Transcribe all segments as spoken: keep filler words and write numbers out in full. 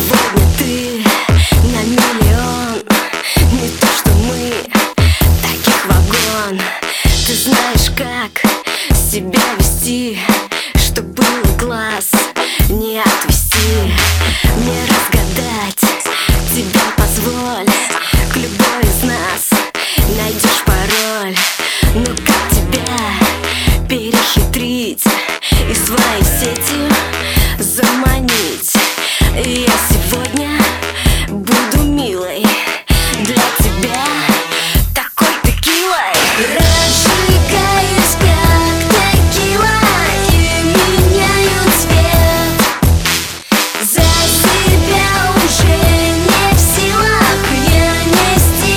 Сегодня ты на миллион, не то что мы, таких вагон. Ты знаешь, как себя вести, чтоб было глаз не отвести. Мне разгадать тебя позволь, к любой из нас найдешь пароль. Ну как тебя перехитрить и своей сетью заманить? Я сегодня буду милой для тебя, такой текилой. Разжигаюсь как текила и меняю цвет. За себя уже не в силах я нести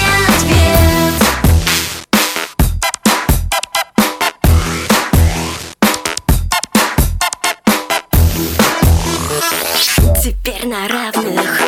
ответ. Теперь на равных